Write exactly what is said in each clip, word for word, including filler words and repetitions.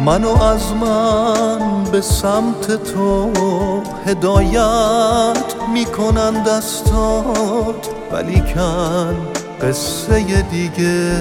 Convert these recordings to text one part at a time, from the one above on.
منو از من به سمت تو هدایت میکنن دستات، ولیکن قصه دیگه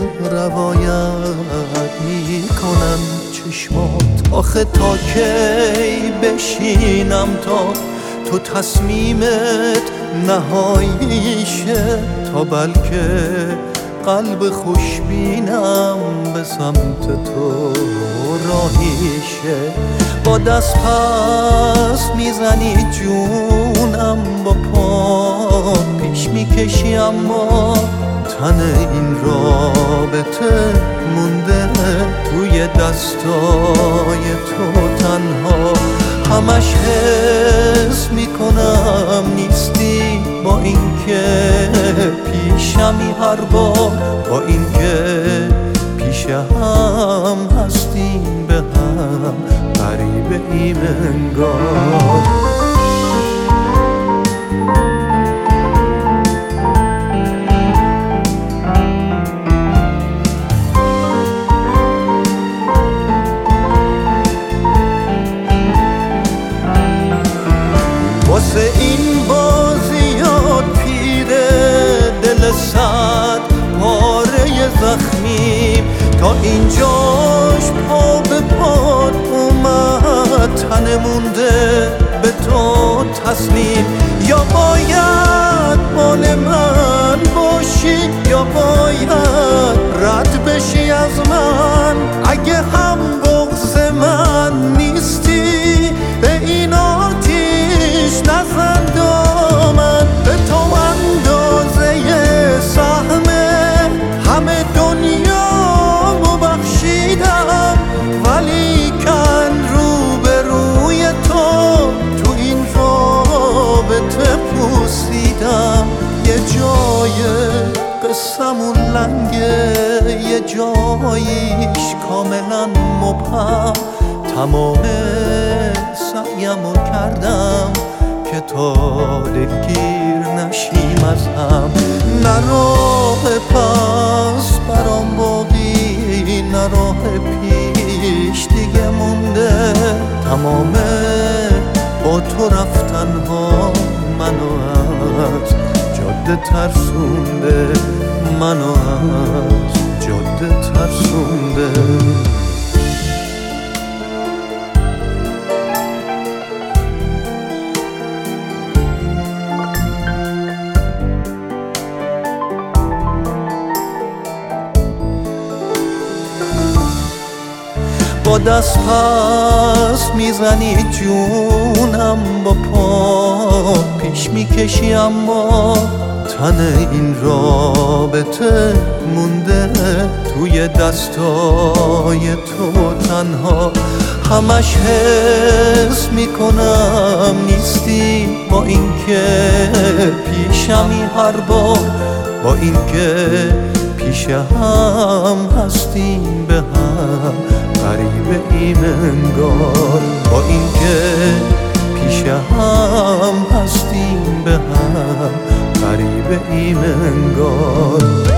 روایت میکنن چشمات. آخه تا کی بشینم تا تو تصمیمت نهاییشه، تا بلکه قلب خوشبینم به سمت تو راهیشه. با دست پس میزنی جونم، با پا پیش میکشی اما تن این رابطه مونده توی دستای تو تنها. همش حس میکنم نیستی، با اینکه پیشمی هر بار، با اینکه پیش هم هستیم به هم غریبه ایم انگار. واسه این بازیات پیره دل صد پاره زخمی، تا اینجاش پا به پات اومد، تن مونده به تو تسلیم. یا باید مال من باشی، یا باید رد بشی از من. اگه هم بغض من نیستی، به این آتیش نزن دامن. به تو اندازه سهمه همه دنیامو بخشیدم، ولیکن رو به روی تو تو این رابطه پوسیدم. یه جای قصمون لنگه، یه جاییش کاملا مبهم. تمام سعیمو کردم که تا دلگیر نشیم از هم. نه راه پس برام باقی، نه راه پیش دیگه مونده. تمام با تو رفتن ها منو از جاده ترسونده، منو از جاده ترسونده. با دست پس میزنی جونم، با پا پیش میکشی اما تن این رابطه مونده توی دستای تو تنها. همش حس میکنم نیستی، با اینکه پیشمی هر بار، با اینکه پیش هم هستیم به هم غریبه ایم انگار. با اینکه پیش هم هستیم به هم غریبه ایم انگار.